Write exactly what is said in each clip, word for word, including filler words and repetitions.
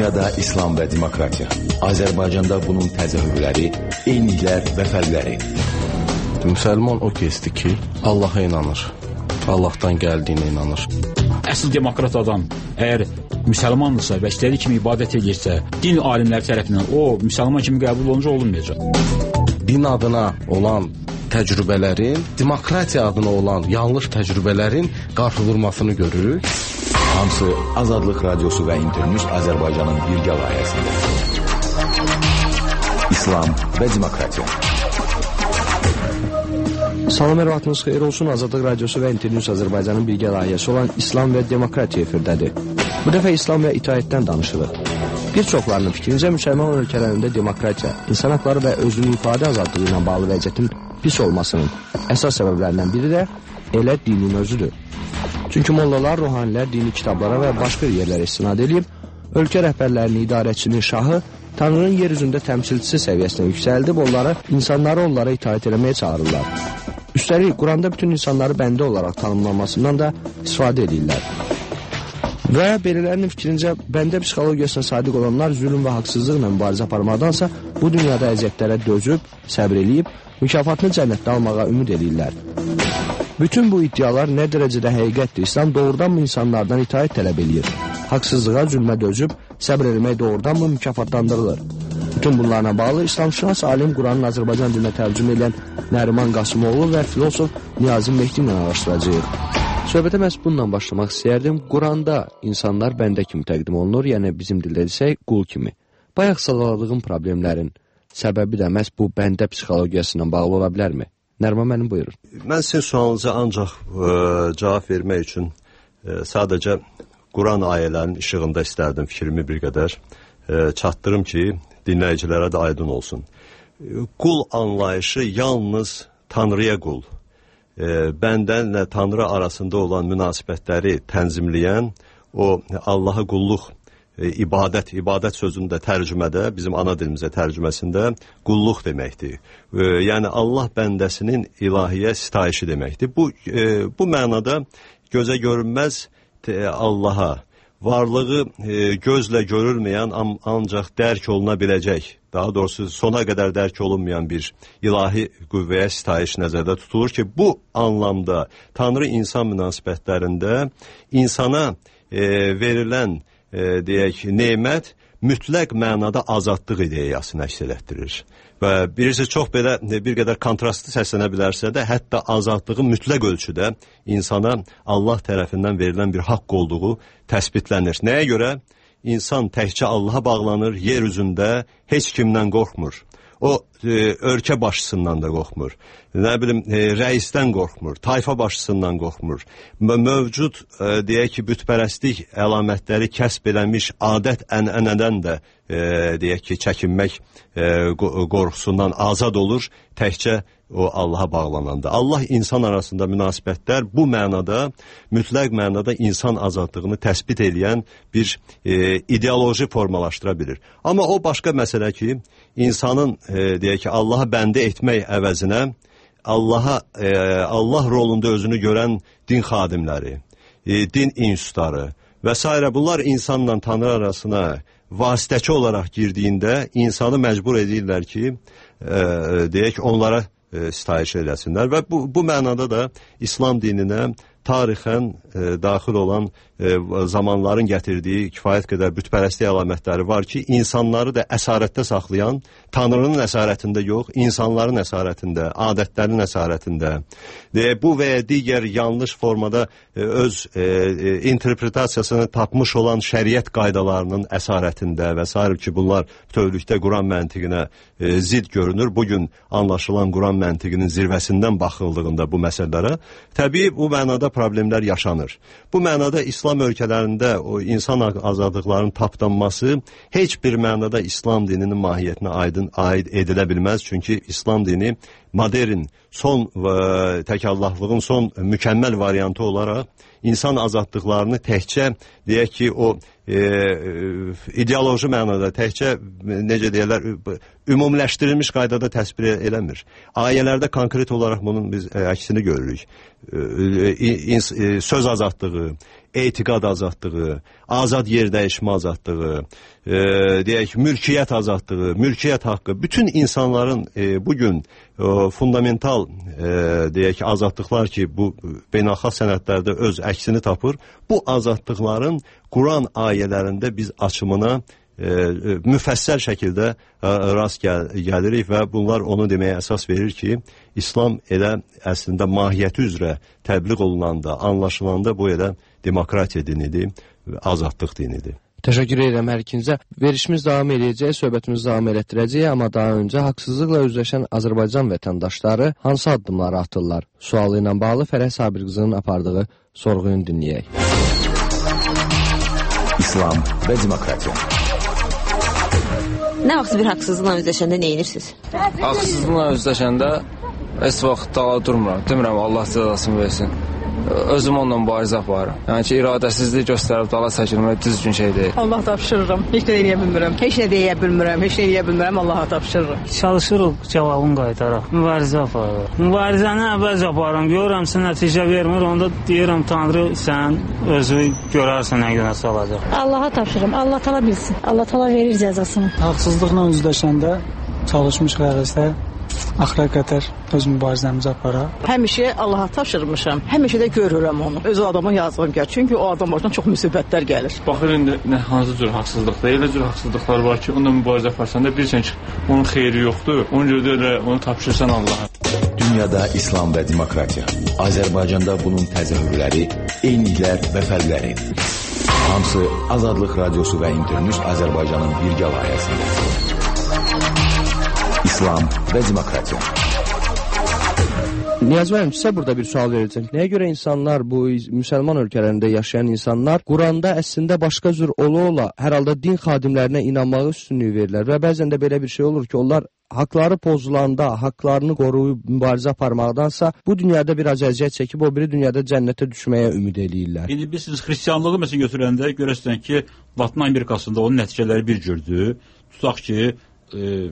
Dünyada İslam və demokratiya. Azərbaycanda bunun təzahürləri, eyniliklər və fərqləri. Müsəlman o kəsdir ki, Allaha inanır. Allahdan gəldiyinə inanır. Əsl demokrat adam əgər müsəlmandırsa və istədiyi kimi ibadət edirsə, din alimləri tərəfindən o müsəlman kimi qəbul olunca olunmayacaq. Din adına olan təcrübələrin, demokratiya adına olan yanlış təcrübələrin qarşı vurmasını görürük. Hamısı Azadlıq Radiosu və İnternews Azərbaycanın birgə layihəsində. İslam və demokratiya. Salam, hər vaxtınız xeyir olsun. Azadlıq Radiosu və İnternews Azərbaycanın birgə layihəsi olan İslam və demokratiya efirdədir. Bu dəfə İslam və itaətdən danışırıq. Bir çoxlarının fikrincə müsəlman ölkələrində demokratiya, insan haqları və özünün ifadə azadlığı ilə bağlı vəziyyətin pis olmasının əsas səbəblərindən biri də elə dinin özüdür. Çünki mollalar, ruhanilər dini kitablara və başqa yerlərə istinad edib, ölkə rəhbərlərinin, idarəçinin, şahı Tanrının yer üzündə təmsilçisi səviyyəsinə yüksəldib, onları, insanları onlara itaət eləməyə çağırırlar. Üstəlik, Quranda bütün insanları bəndə olaraq tanımlanmasından da istifadə edirlər. Və belələrinin fikrincə, bəndə psixologiyasına sadiq olanlar zülm və haqsızlıqla mübarizə aparmaqdansa, bu dünyada əziyyətlərə dözüb, səbr eləyib, mükafatını cənnətdə almağa ümid edirlər. Bütün bu iddialar nə dərəcədə həqiqətdir? İslam doğrudan mı insanlardan itaət tələb edir? Haqsızlığa, zülmə dözüb, səbr eləmək doğrudan mı mükafatlandırılır? Bütün bunlarla bağlı İslamşünas alim Quranın Azərbaycan dilinə tərcümə edilən Nəriman Qasımoğlu və filosof Niyazi Mehdi ilə araşdıracağıq. Söhbətə məhz bununla başlamaq istəyərdim. Quranda insanlar bəndə kimi təqdim olunur, yəni bizim dildə desək qul kimi. Bayaq sadaladığım problemlərin səbəbi də məhz bu bəndə psixologiyası ilə bağlı ola bilərmi? Nərman mənim buyurun. Mən sizin sualınıza ancaq ə, cavab vermək üçün ə, sadəcə Quran ayələrinin işığında istərdim fikrimi bir qədər ə, çatdırım ki, dinləyicilərə də aydın olsun. Qul anlayışı yalnız Tanrıya qul, ə, bəndənlə Tanrı arasında olan münasibətləri tənzimləyən o Allaha qulluq, İbadət, ibadət sözündə tərcümədə, bizim ana dilimizə tərcüməsində qulluq deməkdir. E, yəni Allah bəndəsinin ilahiyyə sitayişi deməkdir. Bu, e, bu mənada gözə görünməz e, Allaha, varlığı e, gözlə görülməyən an, ancaq dərk oluna biləcək, daha doğrusu sona qədər dərk olunmayan bir ilahi qüvvəyə sitayiş nəzərdə tutulur ki, bu anlamda Tanrı-insan münasibətlərində insana e, verilən E, deyək, nemət mütləq mənada azadlıq ideyasını əks elətdirir. Və birisi çox belə bir qədər kontrastlı səslənə bilərsə də, hətta azadlığın mütləq ölçüdə insana Allah tərəfindən verilən bir haqq olduğu təsbitlənir. Nəyə görə? İnsan təkcə Allaha bağlanır, yer üzündə heç kimdən qorxmur. O e, ölkə başçısından da qorxmur. Nə bilim, e, rəisdən qorxmur, tayfa başçısından qorxmur. Mövcud, e, deyək ki, bütpərəstlik əlamətləri kəsb eləmiş adət ənənədən də, e, deyək ki, çəkinmək e, qorxusundan azad olur, təkcə o Allaha bağlananda. Allah insan arasında münasibətlər bu mənada, mütləq mənada insan azadlığını təsbit edən bir e, ideoloji formalaşdıra bilir. Amma o başqa məsələ ki, insanın e, deyək ki, Allaha bəndə etmək əvəzinə Allaha, e, Allah rolunda özünü görən din xadimləri, e, din institutları və s. bunlar insanla Tanrı arasına vasitəçi olaraq girdiyində insanı məcbur edirlər ki, e, deyək onlara e, sitayiş eləsinlər və bu, bu mənada da İslam dininə tarixən e, daxil olan e, zamanların gətirdiyi kifayət qədər bütpərəstlik əlamətləri var ki, insanları da əsarətdə saxlayan, Tanrının əsarətində yox, insanların əsarətində, adətlərin əsarətində e, bu və ya digər yanlış formada e, öz e, e, interpretasiyasını tapmış olan şəriət qaydalarının əsarətində və s. ki, bunlar bütövlükdə Quran məntiqinə e, zid görünür. Bugün anlaşılan Quran məntiqinin zirvəsindən baxıldığında bu məsələlərə, təbii bu mənada problemlər yaşanır. Bu mənada İslam ölkələrində o insan azadlıqlarının tapdanması heç bir mənada İslam dininin mahiyyətinə aydın aid edilə bilməz. Çünki İslam dini modern, son ə, təkallahlığın son mükəmməl variantı olaraq insan azadlıqlarını təkcə, deyək ki, o e, ideoloji mənada, təkcə, necə deyərlər, ümumiləşdirilmiş qaydada təsvir eləmir. Ayələrdə konkret olaraq bunun biz ə, əksini görürük. E, e, söz azadlığı, etiqad azadlığı, azad yer dəyişmə azadlığı, e, deyək mülkiyyət azadlığı, mülkiyyət haqqı, bütün insanların e, bugün e, fundamental e, deyək azadlıqlar ki, bu beynəlxalq sənədlərdə öz əksini tapır, bu azadlıqların Quran ayələrində biz açımına e, müfəssəl şəkildə e, rast gəl gəlirik və bunlar onu deməyə əsas verir ki, İslam elə əslində mahiyyəti üzrə təbliğ olunanda, anlaşılanda bu elə demokratiya dinidir, azadlıq dinidir. Təşəkkür edirəm hər ikinizə. Verişimiz davam edəcək, söhbətimizi davam elətdirəcək, amma daha öncə haqsızlıqla üzləşən Azərbaycan vətəndaşları hansı addımları atırlar? Sualı ilə bağlı Fərəh Sabirqızının apardığı sorğunu dinləyək. İslam və demokratiya. Nə vaxt bir haqsızlıqla üzləşəndə nə edirsiniz? Haqsızlıqla üzləşəndə heç vaxt dala durmuram. Demirəm Allah cəzasını versin. Özüm onunla mübarizə aparım. Yəni ki, iradəsizlik göstərib dala çəkilmək düzgün şey deyil. Allah tapşırırım. Heç nə eləyə bilmirəm. Heç nə deyə bilmirəm. Heç nə eləyə bilmirəm. Allaha tapşırırım. Çalışırıq cavabını qaytaraq. Mübarizə aparırıq. Mübarizəni əvvəlcə aparıram. Görürəm sən nəticə vermir. Onda deyirəm Tanrı sən özü görərsən nə günə salacaq. Allaha tapşırırım. Allah tala bilsin. Allah tala verir cəzasını. Haqsızlıqla üzləşəndə çalışmış qərəzdə axıra qədər öz mübarizəmizi aparaq. Həmişə Allaha tapşırmışam. Həmişə də görürəm onu. Öz adama yazığım gəlir. Çünki o adam başına çox müsibətlər gəlir. Baxır indi nə hansı cür haqsızlıqlar, elə cür haqsızlıqlar var ki, onunla mübarizə aparsan da bilirsən ki, onun xeyri yoxdur. Ona görə də onu tapşırsan Allaha. Dünyada İslam və demokratiya. Azərbaycanda bunun təzahürləri, eyniliklər və fərqləri. Hamısı Azadlıq Radiosu və İnternews Azərbaycanın birgə layihəsində. İslam və demokratiya. Niyazi müəllim, sizə burada bir sual verəcəm. Nəyə görə insanlar, bu müsəlman ölkələrində yaşayan insanlar Quranda əslində başqa cür ola-ola hər halda din xadimlərinə inanmağı üstünlüyü verirlər və bəzən də belə bir şey olur ki, onlar haqları pozulanda, haqlarını qoruyub mübarizə aparmaqdansa bu dünyada bir əziyyət çəkib o biri dünyada cənnətə düşməyə ümid eləyirlər. İndi biz siz xristianlığı məsələn götürəndə görəsən ki, Latın Amerikasında onun nəticələri bir cürdür. Tutaq ki, e,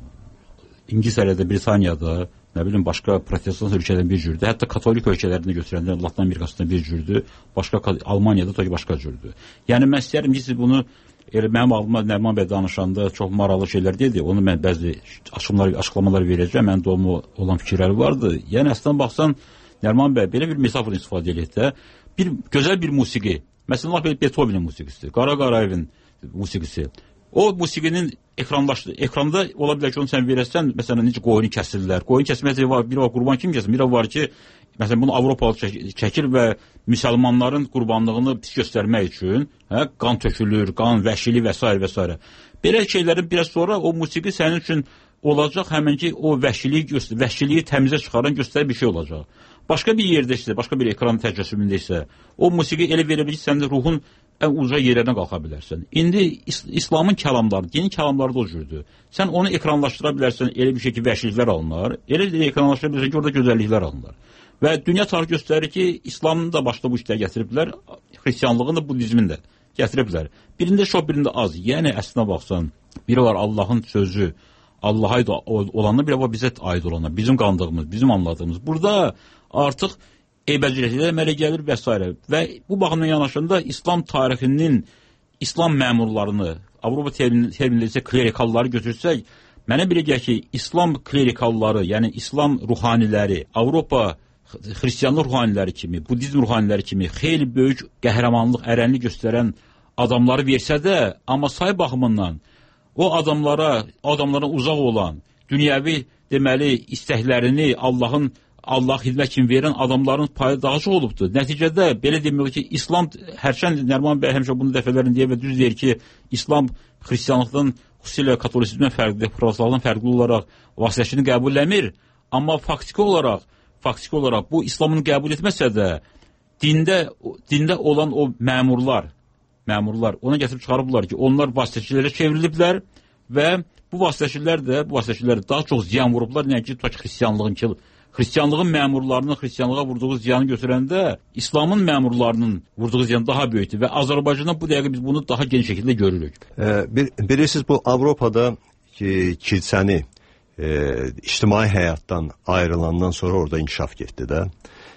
İngiltərədə, Britaniyada, nə bilim, başqa protestant ölkələrdə bir cürdür. Hətta katolik ölkələrində götürəndə Latın Amerikasında bir cürdür, başqa Almaniyada da başqa cürdür. Yəni mən istəyirəm ki, siz bunu elə mənim ağlıma Nəriman bəy danışanda çox maraqlı şeylər deyildi. Onu mən bəzi açıqlamalar, açıqlamalar verəcəm. Mənim də olan fikirləri vardı. Yəni əslində baxsan, Nəriman bəy belə bir metafor istifadə edək də, bir gözəl bir musiqi. Məsələn, belə Beethovenin musiqisi, Qara Qarayevin musiqisi. O musiqinin ekranlaşdı, ekranda ola bilər ki, onu sən verəsən, məsələn, necə qoyunu kəsirlər. Qoyun kəsməsi var, biri var qurban kim kəsin, biri var ki, məsələn, bunu Avropalı çəkir və müsəlmanların qurbanlığını pis göstərmək üçün, hə, qan tökülür, qan, vəhşilik və s. və s. Belə şeylərin biraz sonra o musiqi sənin üçün olacaq, həmən ki, o vəhşiliyi, vəhşiliyi təmizə çıxaran göstərən bir şey olacaq. Başqa bir yerdə isə, başqa bir ekran təcəssümündə isə, o musiqi elə verir ki, sənin ruhun ən uca yerlərinə qalxa bilərsən. İndi is İslamın kəlamları, dinin kəlamları da o cürdür. Sən onu ekranlaşdıra bilərsən, elə bir şey ki, vəhşiliklər alınır, elə də ekranlaşdıra bilərsən ki, orada gözəlliklər alınır. Və dünya tarixi göstərir ki, İslamın da başda bu işləri gətiriblər, xristianlığın da budizmin də gətiriblər. Birində çox, birində az. Yəni, əslinə baxsan, biri var Allahın sözü, Allaha aid olanlar, biri var bizə aid olanlar, bizim qandığımız, bizim anladığımız. Burada artıq eybəcililiklər əmələ gəlir və s. Və bu baxımdan yanaşında İslam tarixinin İslam məmurlarını, Avropa terminləri isə klerikalları götürsək, mənə belə gəlir ki, İslam klerikalları, yəni İslam ruhaniləri, Avropa xristianlıq ruhaniləri kimi, budizm ruhaniləri kimi xeyli böyük qəhrəmanlıq, ərənlik göstərən adamları versə də, amma say baxımından o adamlara, adamlara uzaq olan, dünyəvi deməli istəklərini Allahın Allah xidmət kimi verən adamların payı daha çox olubdur. Nəticədə belə demiyor ki, İslam, hərçənd Nəriman bəy həmişə bunu dəfələrini deyir və düz deyir ki, İslam xristianlıqdan, xüsusilə katolisizmdən fərqli, protestantlıqdan fərqli olaraq vasitəçini qəbul eləmir. Amma faktiki olaraq, faktiki olaraq bu İslamını qəbul etməsə də, dində, dində olan o məmurlar, məmurlar ona gətirib çıxarıblar ki, onlar vasitəçilərə çevriliblər və bu vasitəçilər də, bu vasitəçilər daha çox ziyan vurublar, nəinki tutaq ki, xristianlığın ki, xristianlığın məmurlarının xristianlığa vurduğu ziyanı götürəndə İslamın məmurlarının vurduğu ziyan daha böyükdür və Azərbaycanda bu dəqiqə biz bunu daha geniş şəkildə görürük. E, bir, bilirsiniz, bu Avropada ki, kilsəni e, ictimai həyatdan ayrılandan sonra orada inkişaf getdi də.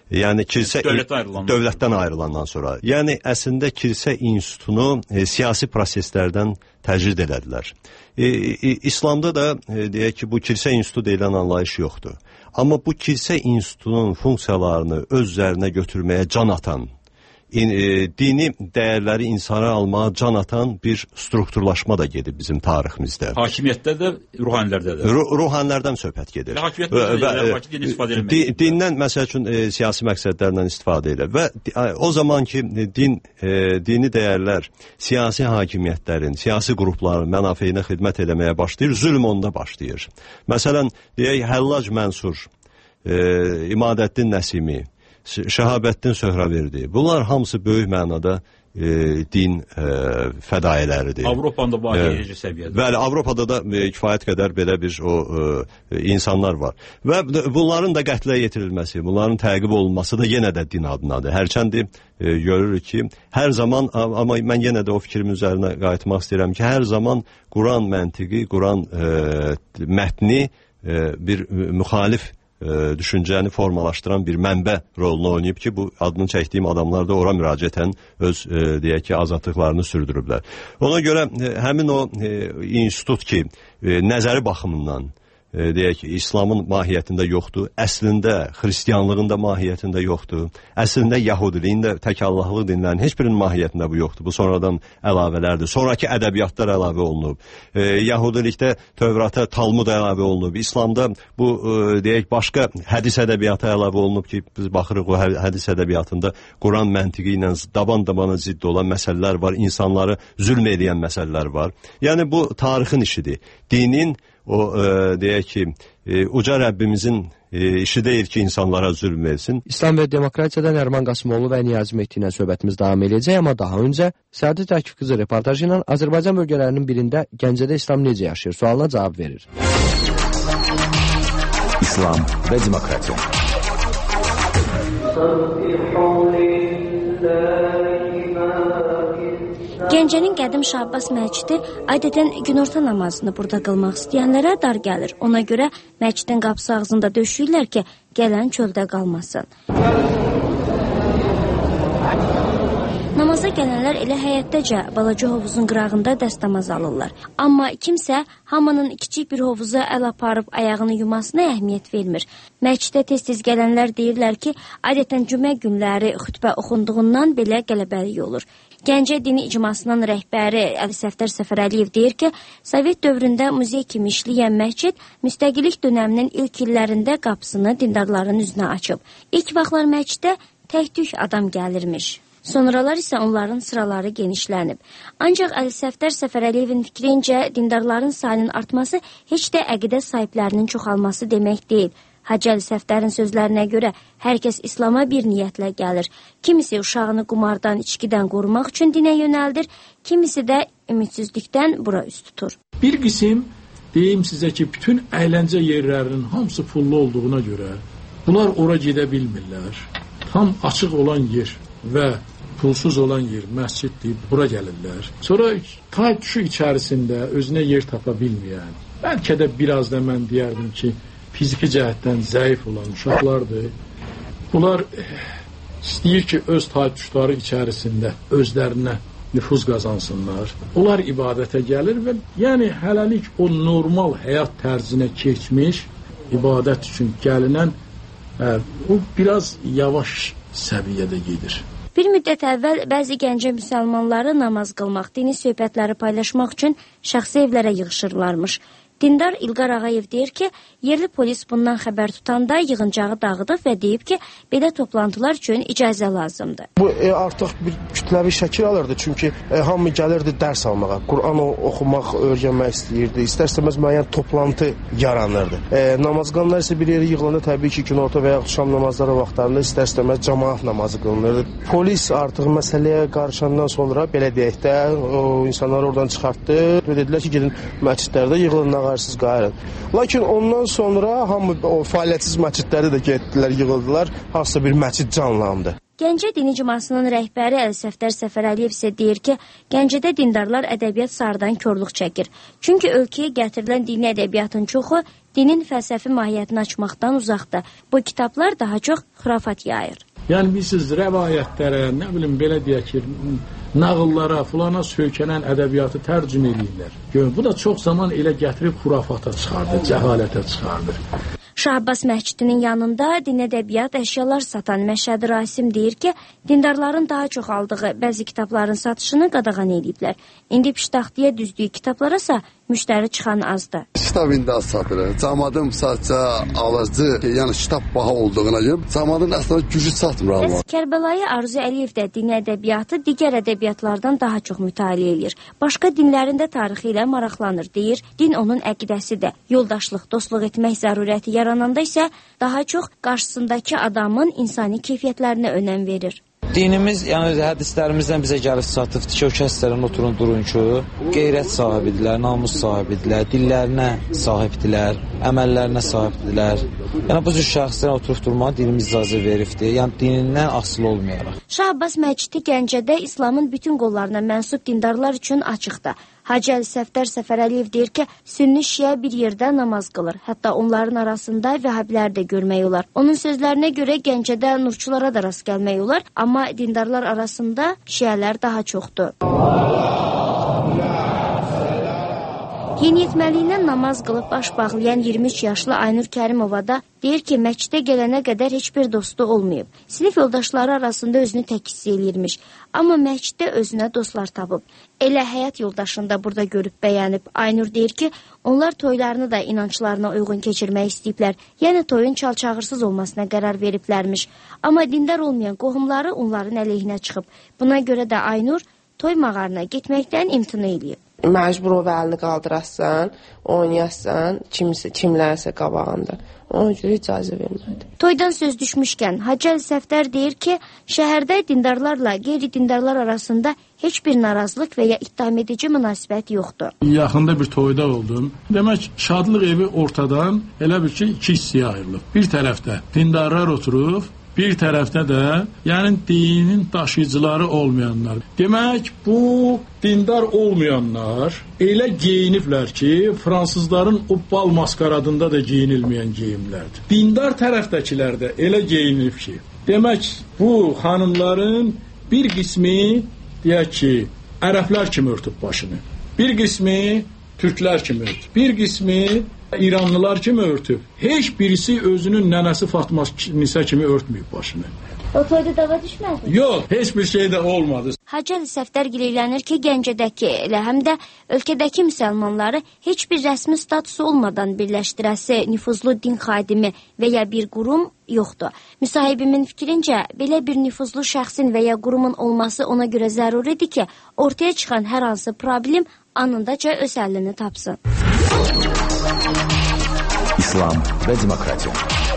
Yəni kilsə dövlətdən ayrılandan, dövlətdən ayrılandan sonra. Yəni əslində kilsə institutunu e, siyasi proseslərdən təcrid elədilər. E, e, İslamda da e, deyək ki, bu kilsə institutu deyilən anlayış yoxdur. Amma bu kilsə institutunun funksiyalarını öz üzərinə götürməyə can atan, in, e, dini dəyərləri insana almağa can atan bir strukturlaşma da gedib bizim tariximizdə. Hakimiyyətdə də, ruhanilərdə də. Ruh, ruhanilərdən söhbət gedir. Hakimiyyətdə də, və, və, din istifadə di, dindən, məsəl üçün, e, siyasi məqsədlərlə istifadə edir. Və o zaman ki, din, e, dini dəyərlər siyasi hakimiyyətlərin, siyasi qrupların mənafeyinə xidmət eləməyə başlayır, zülm onda başlayır. Məsələn, deyək, Həllac Mənsur, e, İmadəddin Nəsimi, Şəhabəddin Söhrəverdi. Bunlar hamısı böyük mənada e, din e, fədailəridir. Avropada bu ayrıcı e, səviyyədə. Bəli, Avropada da e, kifayət qədər belə bir o e, insanlar var. Və bunların da qətlə yetirilməsi, bunların təqib olunması da yenə də din adınadır. Hərçəndi e, görürük ki, hər zaman, amma mən yenə də o fikrimin üzərinə qayıtmaq istəyirəm ki, hər zaman Quran məntiqi, Quran e, mətni e, bir müxalif E, düşüncəni formalaşdıran bir mənbə rolunu oynayıb ki, bu adını çəkdiyim adamlar da ora müraciətən öz e, deyək ki, azadlıqlarını sürdürüblər. Ona görə e, həmin o e, institut ki, e, nəzəri baxımından e, deyək ki, İslamın mahiyyətində yoxdur, əslində xristianlığın da mahiyyətində yoxdur, əslində yəhudiliyin də tək Allahlı dinlərin heç birinin mahiyyətində bu yoxdur. Bu sonradan əlavələrdir. Sonraki ədəbiyyatlar əlavə olunub. E, Yahudilikdə Tövrata Talmud əlavə olunub. İslamda bu e, deyək başqa hədis ədəbiyyatı əlavə olunub ki, biz baxırıq o hədis ədəbiyyatında Quran məntiqi ilə daban-dabana zidd olan məsələlər var, insanları zülm edən məsələlər var. Yəni bu tarixin işidir. Dinin o e, deyək ki, e, uca Rəbbimizin e, işi deyil ki, insanlara zülm etsin. İslam və demokratiyada Nəriman Qasımoğlu və Niyazi Mehdi ilə söhbətimiz davam edəcək, amma daha öncə Səadət Akif qızı reportajı ilə Azərbaycan bölgələrinin birində Gəncədə İslam necə yaşayır sualına cavab verir. İslam və demokratiya. Gəncənin qədim Şah Abbas məscidi adətən günorta namazını burada qılmaq istəyənlərə dar gəlir. Ona görə məscidin qapısı ağzında döşüyürlər ki, gələn çöldə qalmasın. Namaza gələnlər elə həyətdəcə balaca hovuzun qırağında dəstəmaz alırlar. Amma kimsə hamının kiçik bir hovuza əl aparıb ayağını yumasına əhəmiyyət vermir. Məscidə tez-tez gələnlər deyirlər ki, adətən cümə günləri xütbə oxunduğundan belə qələbəlik olur. Gəncə dini icmasının rəhbəri Əli Səfdər Səfərəliyev deyir ki, Sovet dövründə muzey kimi işləyən məscid müstəqillik dönəminin ilk illərində qapısını dindarların üzünə açıb. İlk vaxtlar məscidə tək-tük adam gəlirmiş. Sonralar isə onların sıraları genişlənib. Ancaq Əli Səfdər Səfərəliyevin fikrincə dindarların sayının artması heç də əqidə sahiblərinin çoxalması demək deyil. Hacı Əli Səfdərin sözlərinə görə hər kəs İslama bir niyyətlə gəlir. Kimisi uşağını qumardan, içkidən qorumaq üçün dinə yönəldir, kimisi də ümidsizlikdən bura üst tutur. Bir qism deyim sizə ki, bütün əyləncə yerlərinin hamısı pullu olduğuna görə bunlar ora gedə bilmirlər. Tam açıq olan yer və pulsuz olan yer, məscid deyib, bura gəlirlər. Sonra taytuşu içərisində özünə yer tapa bilməyən, bəlkə də biraz da mən deyərdim ki, fiziki cəhətdən zəif olan uşaqlardır. Bunlar istəyir ki, öz taytuşları içərisində özlərinə nüfuz qazansınlar. Onlar ibadətə gəlir və yəni hələlik o normal həyat tərzinə keçmiş ibadət üçün gəlinən ə, o biraz yavaş səviyyədə gedir. Bir müddət əvvəl bəzi Gəncə müsəlmanları namaz qılmaq, dini söhbətləri paylaşmaq üçün şəxsi evlərə yığışırlarmış. Dindar İlqar Ağayev deyir ki, yerli polis bundan xəbər tutanda yığıncağı dağıdıb və deyib ki, belə toplantılar üçün icazə lazımdır. Bu e, artıq bir kütləvi şəkil alırdı, çünki e, hamı gəlirdi dərs almağa, Quran oxumaq, öyrənmək istəyirdi, istər-istəməz müəyyən toplantı yaranırdı. E, namaz qanlar isə bir yeri yığılanda təbii ki, günorta və ya şam namazları vaxtlarında istər-istəməz cəmaat namazı qılınırdı. Polis artıq məsələyə qarışandan sonra, belə deyək də, o insanları oradan çıxartdı və dedilər ki, gedin məscidlərdə yığılın, ağarsız qayırın. Lakin ondan sonra hamı o fəaliyyətsiz məscidləri də getdilər, yığıldılar, hansısa bir məscid canlandı. Gəncə Dini Cümasının rəhbəri Əl-Səfdər Səfərəliyev isə deyir ki, Gəncədə dindarlar ədəbiyyat sarıdan korluq çəkir. Çünki ölkəyə gətirilən dini ədəbiyyatın çoxu dinin fəlsəfi mahiyyətini açmaqdan uzaqdır. Bu kitablar daha çox xurafat yayır. Yəni biz siz rəvayətlərə, nə bilim belə deyək ki, nağıllara, fulana söykənən ədəbiyyatı tərcümə edirlər. Bu da çox zaman elə gətirib xurafata çıxardır, cəhalətə çıxardır. Şah Abbas məscidinin yanında din ədəbiyyat əşyalar satan Məşədi Rasim deyir ki, dindarların daha çox aldığı bəzi kitabların satışını qadağan ediblər. İndi piştaxtaya düzdüyü kitablara isə müştəri çıxan azdır. Kitab indi az satılır. Camaatın sadəcə alıcı, yəni kitab baha olduğuna görə camaatın əslində gücü çatmır almaq. Kərbəlayı Arzu Əliyev də dini ədəbiyyatı digər ədəbiyyatlardan daha çox mütaliə edir. Başqa dinlərin də tarixi ilə maraqlanır, deyir. Din onun əqidəsidir. Yoldaşlıq, dostluq etmək zərurəti yarananda isə daha çox qarşısındakı adamın insani keyfiyyətlərinə önəm verir. Dinimiz, yəni hədislərimizdən bizə gəlib çatıbdır ki, o kəslərin oturun durun ki, qeyrət sahibidirlər, namus sahibidirlər, dillərinə sahibdirlər, əməllərinə sahibdirlər. Yəni bu cür şəxslərə oturub durmağa dinimiz icazə veribdir. Yəni dinindən asılı olmayaraq. Şah Abbas məscidi Gəncədə İslamın bütün qollarına mənsub dindarlar üçün açıqdır. Hacı Əl-Səfdər Səfərəliyev deyir ki, sünni şiə bir yerdə namaz qılır. Hətta onların arasında vəhhabilər də görmək olar. Onun sözlərinə görə Gəncədə nurçulara da rast gəlmək olar, amma dindarlar arasında şiələr daha çoxdur. Yeniyetməliyindən namaz qılıb baş bağlayan iyirmi üç yaşlı Aynur Kərimova da deyir ki, məscidə gələnə qədər heç bir dostu olmayıb. Sinif yoldaşları arasında özünü tək hiss eləyirmiş. Amma məsciddə özünə dostlar tapıb. Elə həyat yoldaşını da burada görüb bəyənib. Aynur deyir ki, onlar toylarını da inanclarına uyğun keçirmək istəyiblər. Yəni toyun çalçağırsız olmasına qərar veriblərmiş. Amma dindar olmayan qohumları onların əleyhinə çıxıb. Buna görə də Aynur toy mağarına getməkdən imtina eləyib. Məcbur ol əlini qaldırasan, oynayassan, kimsə, kimlərsə qabağında. Ona görə icazə vermədi. Toydan söz düşmüşkən, Hacı Əl-Səfdər deyir ki, şəhərdə dindarlarla qeyri-dindarlar arasında heç bir narazılıq və ya ittiham edici münasibət yoxdur. Yaxında bir toyda oldum. Demək, şadlıq evi ortadan elə bir ki, iki hissəyə ayrılıb. Bir tərəfdə dindarlar oturub, bir tərəfdə də, yəni dinin daşıyıcıları olmayanlar. Demək, bu dindar olmayanlar elə geyiniblər ki, fransızların o bal maskaradında da geyinilməyən geyimlərdir. Dindar tərəfdəkilər də elə geyinib ki, demək, bu xanımların bir qismi, deyək ki, ərəblər kimi örtüb başını, bir qismi türklər kimi örtüb, bir qismi İranlılar kimi örtüb. Heç birisi özünün nənəsi Fatma Nisə kimi örtməyib başını. O toyda dava düşmədi? Yox, heç bir şey də olmadı. Hacı Əl-Səfdər gileylənir ki, Gəncədəki elə həm də ölkədəki müsəlmanları heç bir rəsmi statusu olmadan birləşdirəsi nüfuzlu din xadimi və ya bir qurum yoxdur. Müsahibimin fikrincə, belə bir nüfuzlu şəxsin və ya qurumun olması ona görə zəruridir ki, ortaya çıxan hər hansı problem anındaca öz həllini tapsın. İslam və demokratiya.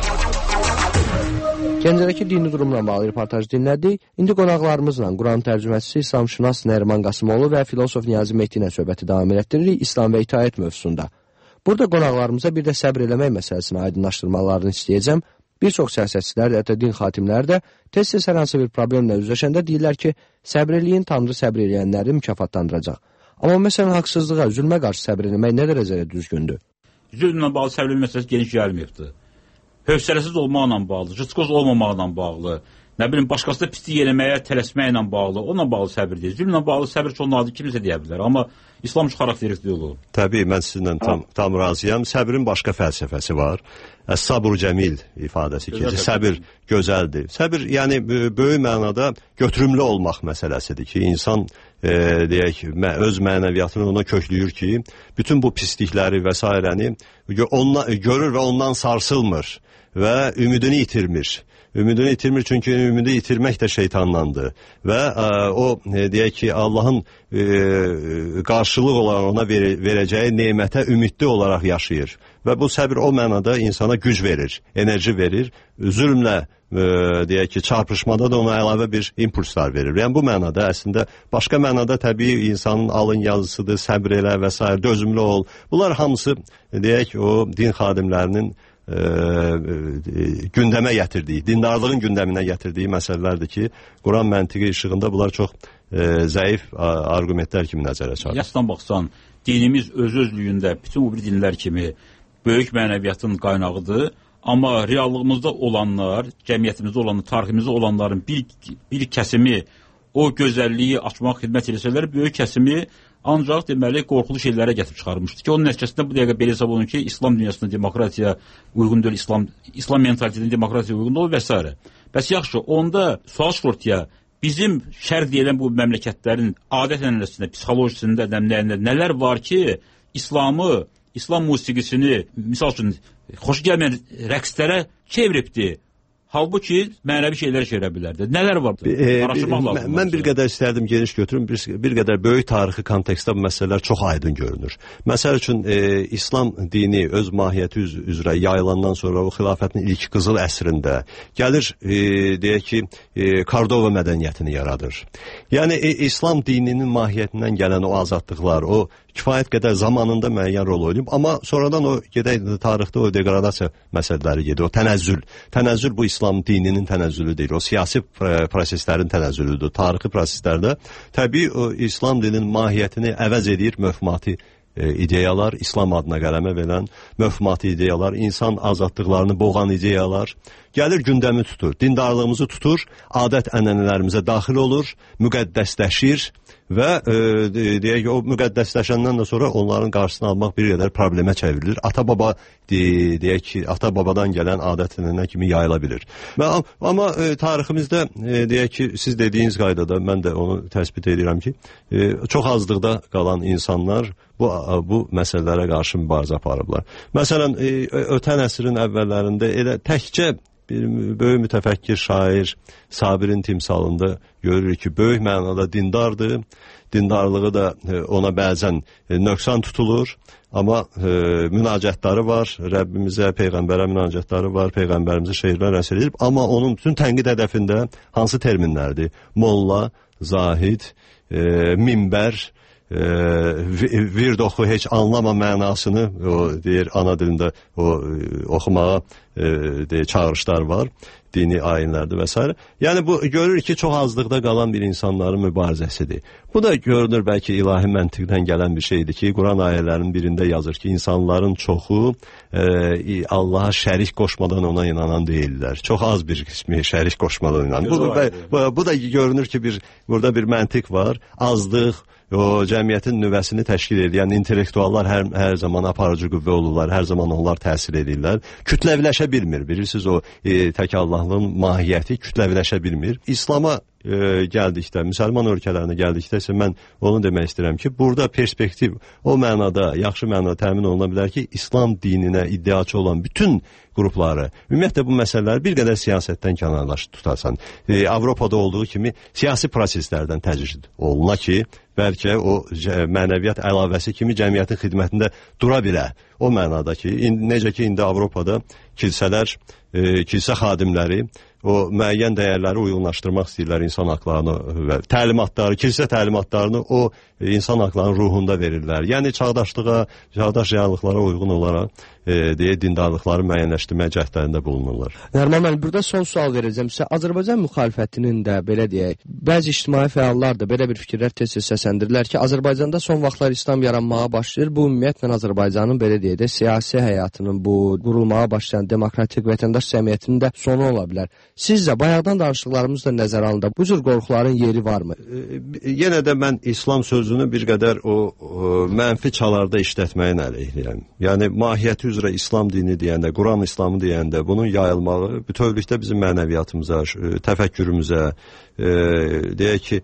Gəncədəki dini durumla bağlı reportaj dinlədik. İndi qonaqlarımızla Quran tərcüməçisi İslamşünas Nəriman Qasımoğlu və filosof Niyazi Mehdi ilə söhbəti davam etdiririk İslam və itaət mövzusunda. Burada qonaqlarımıza bir də səbr eləmək məsələsini aydınlaşdırmalarını istəyəcəm. Bir çox siyasətçilər, hətta din xatimləri də tez-tez hər hansı bir problemlə üzləşəndə deyirlər ki, səbr eləyin, Tanrı səbr eləyənləri mükafatlandıracaq. Amma məsələn, haqsızlığa, zülmə qarşı səbr eləmək nə dərəcədə düzgündür? Zülmlə bağlı səbr məsələsi geniş gəlməyibdir. Hövsələsiz olmaqla bağlı, rızqoz olmamaqla bağlı, nə bilim, başqası da pislik eləməyə tələsməklə bağlı, onunla bağlı səbir deyil. Zülmlə bağlı səbir çox nadir kimsə deyə bilər, amma İslam üçün xarakteristik olur. Təbii, mən sizinlə tam, tam razıyam. Səbrin başqa fəlsəfəsi var. Əs-sabr cəmil ifadəsi ki, səbir gözəldir. Səbir, yəni, böyük mənada götürümlü olmaq məsələsidir ki, insan e, deyək, öz mənəviyyatını ona köklüyür ki, bütün bu pislikləri və s-ni görür və ondan sarsılmır və ümidini itirmir. Ümidini itirmir çünki ümidi itirmək də şeytandandır və ə, o e, deyək ki, Allahın e, qarşılıq olaraq ona vere, verəcəyi nemətə ümidli olaraq yaşayır və bu səbir o mənada insana güc verir, enerji verir, zülmlə e, deyək ki, çarpışmada da ona əlavə bir impulslar verir. Yəni bu mənada əslində başqa mənada təbii insanın alın yazısıdır, səbr elə və s. dözümlü ol. Bunlar hamısı deyək o din xadimlərinin e, e, gündəmə gətirdiyi, dindarlığın gündəminə gətirdiyi məsələlərdir ki, Quran məntiqi işığında bunlar çox e, zəif arqumentlər kimi nəzərə çarpır. Yasdan baxsan, dinimiz öz-özlüyündə bütün bu bir dinlər kimi böyük mənəviyyatın qaynağıdır. Amma reallığımızda olanlar, cəmiyyətimizdə olanlar, tariximizdə olanların bir, bir kəsimi o gözəlliyi açmaq xidmət eləsələr, böyük kəsimi ancaq deməli qorxulu şeylərə gətirib çıxarmışdı ki, onun nəticəsində bu dəqiqə belə hesab olunur ki, İslam dünyasında demokratiya uyğun deyil, İslam, İslam mentalitetinin demokratiya uyğun deyil və s. Bəs yaxşı, onda sual çıxır ortaya, bizim şərq deyilən bu məmləkətlərin adət-ənənəsində, psixolojisində, nəmləyində nələr var ki, İslamı, İslam musiqisini, misal üçün, xoş gəlməyən rəqslərə çeviribdir. Halbuki mənəvi şeylər çevirə bilərdi. Nələr var? Araşdırmaq lazım. Mən bir qədər istərdim geniş götürüm, bir, bir qədər böyük tarixi kontekstdə bu məsələlər çox aydın görünür. Məsəl üçün, e, İslam dini öz mahiyyəti üz üzrə yayılandan sonra o xilafətin ilk qızıl əsrində gəlir, e, deyək ki, e, Kordova mədəniyyətini yaradır. Yəni, e, İslam dininin mahiyyətindən gələn o azadlıqlar, o kifayət qədər zamanında müəyyən rol oynayıb, amma sonradan o gedək tarixdə o degradasiya məsələləri gedir, o tənəzzül. Tənəzzül bu İslam dininin tənəzzülü deyil, o siyasi proseslərin tənəzzülüdür. Tarixi proseslərdə təbii o İslam dininin mahiyyətini əvəz edir mövhumati e, ideyalar, İslam adına qələmə verən mövhumati ideyalar, insan azadlıqlarını boğan ideyalar gəlir gündəmi tutur, dindarlığımızı tutur, adət-ənənələrimizə daxil olur, müqəddəsləşir və e, deyək o müqəddəsləşəndən də sonra onların qarşısını almaq bir qədər problemə çevrilir. Ata-baba de, deyək ki, ata-babadan gələn adət-ənənə kimi yayıla bilir. Və, amma e, tariximizdə e, deyək ki, siz dediyiniz qaydada mən də onu təsbit edirəm ki, e, çox azlıqda qalan insanlar bu bu məsələlərə qarşı mübarizə aparıblar. Məsələn, e, ötən əsrin əvvəllərində elə təkcə bir böyük mütəfəkkir şair Sabirin timsalında görürük ki, böyük mənada dindardır. Dindarlığı da ona bəzən nöqsan tutulur. Amma e, münacətləri var, Rəbbimizə, Peyğəmbərə münacətləri var, Peyğəmbərimizə şeirlər əsər edib. Amma onun bütün tənqid hədəfində hansı terminlərdir? Molla, zahid, e, minbər, e, vird oxu heç anlama mənasını o deyir ana dilində o e, oxumağa e, deyir, çağırışlar var. Dini ayinlərdir və s. Yəni bu görür ki, çox azlıqda qalan bir insanların mübarizəsidir. Bu da görünür bəlkə ilahi məntiqdən gələn bir şeydir ki, Quran ayələrinin birində yazır ki, insanların çoxu e, Allaha şərik qoşmadan ona inanan deyirlər. Çox az bir qismi şərik qoşmadan inanan. Bu, bu, bu da görünür ki, bir burada bir məntiq var. Azlıq, o cəmiyyətin nüvəsini təşkil edən intellektuallar hər, hər zaman aparıcı qüvvə olurlar, hər zaman onlar təsir edirlər. Kütləviləşə bilmir, bilirsiniz o e, tək Allahlığın mahiyyəti kütləviləşə bilmir. İslama e, gəldikdə, müsəlman ölkələrinə gəldikdə isə mən onu demək istəyirəm ki, burada perspektiv o mənada, yaxşı mənada təmin oluna bilər ki, İslam dininə iddiaçı olan bütün qrupları, ümumiyyətlə bu məsələləri bir qədər siyasətdən kənarlaşıb tutarsan. E, Avropada olduğu kimi siyasi proseslərdən təcrid oluna ki, bəlkə o mənəviyyat əlavəsi kimi cəmiyyətin xidmətində dura bilə. O mənada ki, in, necə ki, indi Avropada kilsələr, e, kilsə xadimləri o müəyyən dəyərləri uyğunlaşdırmaq istəyirlər insan haqlarını və təlimatları, kilsə təlimatlarını o e, insan haqlarının ruhunda verirlər. Yəni çağdaşlığa, çağdaş reallıqlara uyğun olaraq e, deyə dindarlıqları müəyyənləşdirmək cəhdlərində bulunurlar. Nərman müəllim, burada son sual verəcəm sizə. Azərbaycan müxalifətinin də belə deyək, bəzi ictimai fəallar da belə bir fikirlər tez-tez səsləndirirlər ki, Azərbaycanda son vaxtlar İslam yaranmağa başlayır. Bu ümumiyyətlə Azərbaycanın belə deyək də siyasi həyatının bu qurulmağa başlayan demokratik vətəndaş cəmiyyətinin də sonu ola bilər. Sizcə bayaqdan danışdıqlarımızda nəzərə alında bu cür qorxuların yeri varmı? E, yenə də mən İslam sözünü bir qədər o, o mənfi çalarda işlətməyin əleyhirəm. Yəni mahiyyəti üzrə İslam dini deyəndə, Quran İslamı deyəndə bunun yayılmağı bütövlükdə bizim mənəviyyatımıza, təfəkkürümüzə, e, deyək ki,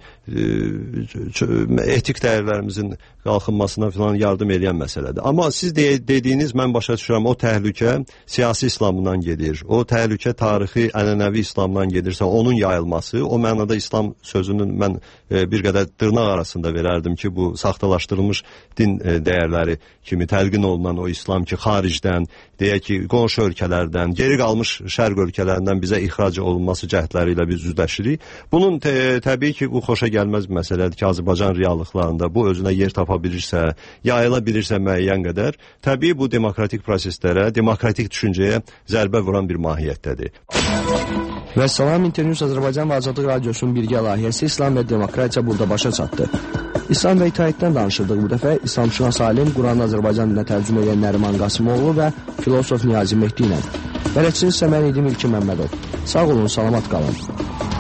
e, etik dəyərlərimizin qalxınmasına falan yardım edən məsələdir. Amma siz de dediyiniz mən başa düşürəm, o təhlükə siyasi İslamdan gedir. O təhlükə tarixi, ənənəvi İslamdan gedirsə, onun yayılması, o mənada İslam sözünün mən e, bir qədər dırnaq arasında verərdim ki, bu saxtalaşdırılmış din e, dəyərləri kimi təlqin olunan o İslam ki, xaricdən, deyək ki, qonşu ölkələrdən, geri qalmış şərq ölkələrindən bizə ixrac olunması cəhdləri ilə biz üzləşirik. Bunun Bunun tə təbii ki, bu xoşa gəlməz məsələdir ki, Azərbaycan reallıqlarında bu özünə yer tapa bilirsə, yayıla bilirsə müəyyən qədər, təbii bu demokratik proseslərə, demokratik düşüncəyə zərbə vuran bir mahiyyətdədir. Və Salam İnternews Azərbaycan və Azadlıq Radiosunun birgə layihəsi İslam və Demokratiya burada başa çatdı. İslam və itaətdən danışırdıq bu dəfə. İslamşünas alim, Quranı Azərbaycan dilinə tərcümə edən Nəriman Qasımoğlu və filosof Niyazi Mehdi ilə. Bələdçiniz isə mən idim İlkin Məmmədov. Sağ olun, salamat qalın.